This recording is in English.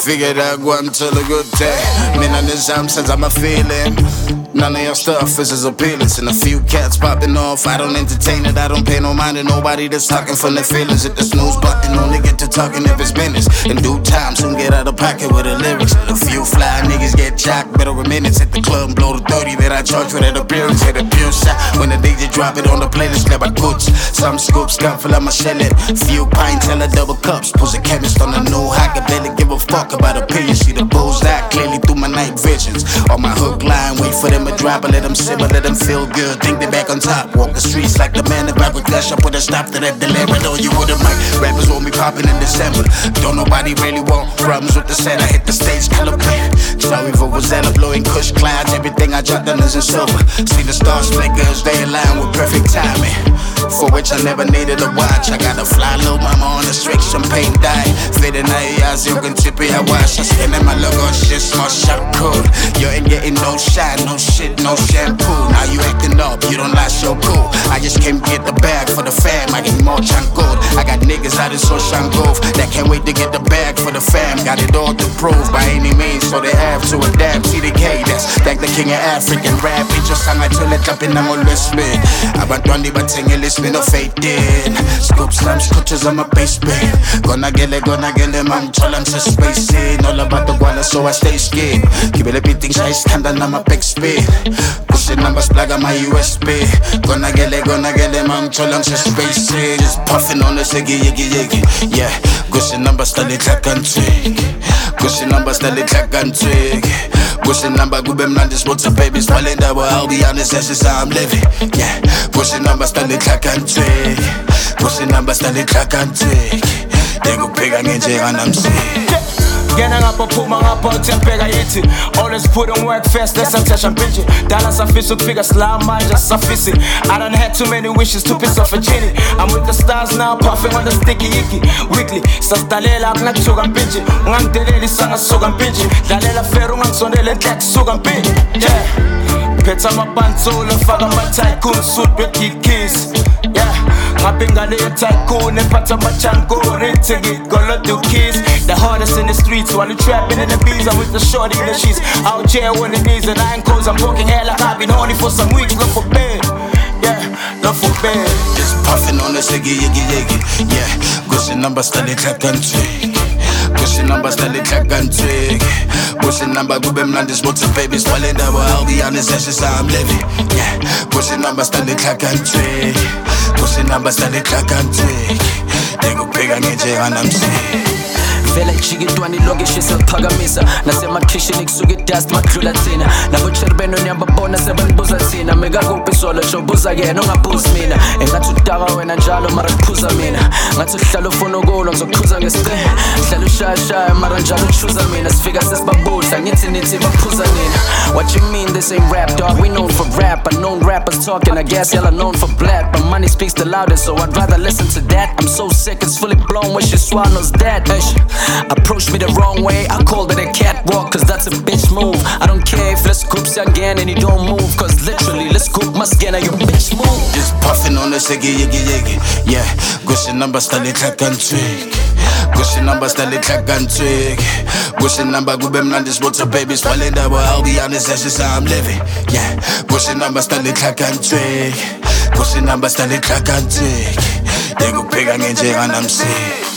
Figured out one till a good day. Mina nizam since I'm a feeling. None of your stuff is as appealing. And a few cats popping off, I don't entertain it. I don't pay no mind to nobody that's talking from their feelings. Hit the snooze button, only get to talking if it's business. In due time, soon get out of pocket with the lyrics. A few fly niggas get chocked, better with minutes. Hit the club and blow the 30 that I charge for that appearance. Hit a pure shot when the DJ drop it on the playlist. Grab a goods, some scoops, gun full of my shell it. Few pints, hella double cups. Pulls a chemist on the new high, can barely give a fuck about opinions. See the bullseye clearly through my night visions. On my hook line, wait for them to drop. I let them simmer, let them feel good. Think they back on top. Walk the streets like the man that rap with Dash. I put a stop to that delivery. Know you wouldn't mind. Rappers won't be popping in December. Don't nobody really want problems with the set. I hit the stage calibrate. Sorry for Rosella, blowing kush clouds. Everything I dropped on is in silver. See the stars flicker as they align with perfect timing. For which I never needed a watch. I got a fly little mama on a straight champagne dye. Fitting eyes, you can tip it, I wash. I stand in my logo, shit, small shot cool. You ain't getting no shine, no shit, no shampoo. Now you acting up, you don't like so cool. I just came to get the bag for the fam. I get more chunk gold. I got niggas out in Social Grove that can't wait to get the bag for the fam. Got it all to prove by any means, so they have to adapt. TDK, that's like the king of African rap. It's just sang I tell it up in I'm on the spin. Abantwandi bathenga listen no fading. Scoop some scotches on my bass band. Gonna get it, man. I'm just spacing. All about the guala, so I stay scared. Give it a beating, I stand on my back speed. Pushing numbers, plug on my USB. Gonna get it, man. I'm just spacing. Just puffing on the ziggy, yiggy. Yeah, pushing numbers, tell it like I'm trick. Pushing numbers, tell it like I'm trick. Pushing number, good man, just what's up, baby. Swallowing that, well, I'll be honest, that's just how I'm living. Yeah, pushing numbers, tell it like I'm trick. Pushing numbers, tell it like I'm trick. They go big and get and I'm sick. Ngena ngapha phuma ngapha uthembeka yithi always put in work fast, let's touch and bitch it. Dala safisa ukufika sla manje safisi. I done had too many wishes to piss off a genie. I'm with the stars now, puffing on the sticky icky. Weekly, sastalela kungathuka mpintshi. Ungangideleli sangasuka mpintshi. Dlalela fair ungangisondele enhlek suka mpintshi. Yeah. Phetha amabhansolo faka ama-tycoon suit with-keys. Yeah. Ngapingale yo tycoon ephatha ama-chanko rinse ngigolo do keys. The hardest in the streets while you trapping in the bees. I'm with the shorty that she's out here on the knees and I ain't close. I'm walking hell like I've been horny for some weeks. Look for bed, yeah, look for bed. Just puffing on the ziggy, yiggy. Yeah, gushing numbers, tell it like I'm trick. Pushing numbers, tell it like I'm trick. Pushing number, good man, this what's up, baby. Swallowing that, well, I'll be honest, that's just how I'm living. Yeah, pushing numbers, tell it like I'm trick. Pushing numbers, tell it like I'm trick. They go big and get and I'm sick. Vela ijikidwane lonke shisa kuphakamisa nasemakhishini kusuke dust madlula thina nabocherbeno niyababona sebanibuza thina mekakuphi solo shobuza yena ungabuzi mina engathi udaka wena njalo mara kuphuza mina ngathi uhlala ufuna ukulwa ngizokuphuza ngesite hlala ushaya mara njalo uchuza mina sifika sesibabudla nithi baphuza nina. What you mean this ain't rap, dog? We known for rap. I known rappers talking, I guess y'all are known for black. But money speaks the loudest, so I'd rather listen to that. I'm so sick, it's fully blown when she swallows that. Approach me the wrong way, I called it a catwalk, cause that's a bitch move. I don't care if let's scoop again and you don't move, cause literally let's scoop maskena, you bitch move. Just puffing on the ziggy, yiggy. Yeah, gushing numbers, tell it like I'm trick. Gushing numbers, tell it like I'm trick. Gushing number, good man, this what's up, baby. Swallowing that, well, I'll be honest, that's just how I'm living. Yeah, gushing numbers, tell it like I'm trick. Gushing numbers, tell it like I'm trick. They go big and get and I'm sick.